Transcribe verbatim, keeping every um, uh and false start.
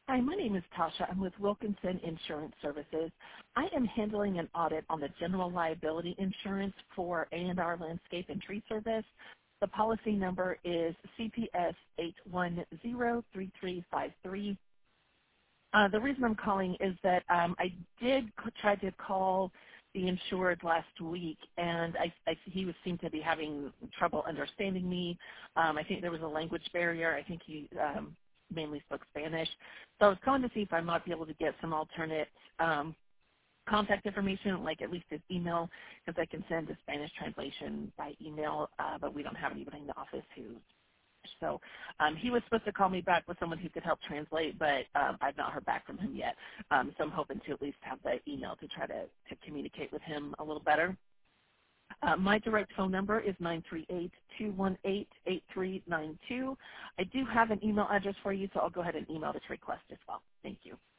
Hi, my name is Tasha. I'm with Wilkinson Insurance Services. I am handling an audit on the general liability insurance for A and R Landscape and Tree Service. The policy number is C P S eight one zero three three five three. Uh, the reason I'm calling is that um, I did c- try to call the insured last week, and I, I, he was, seemed to be having trouble understanding me. Um, I think there was a language barrier. I think he um, mainly spoke Spanish. So I was calling to see if I might be able to get some alternate um, contact information, like at least his email, because I can send a Spanish translation by email, uh, but we don't have anybody in the office who. So um, he was supposed to call me back with someone who could help translate, but um, I've not heard back from him yet. Um, so I'm hoping to at least have the email to try to, to communicate with him a little better. Uh, my direct phone number is nine three eight, two one eight, eight three nine two. I do have an email address for you, so I'll go ahead and email this request as well. Thank you.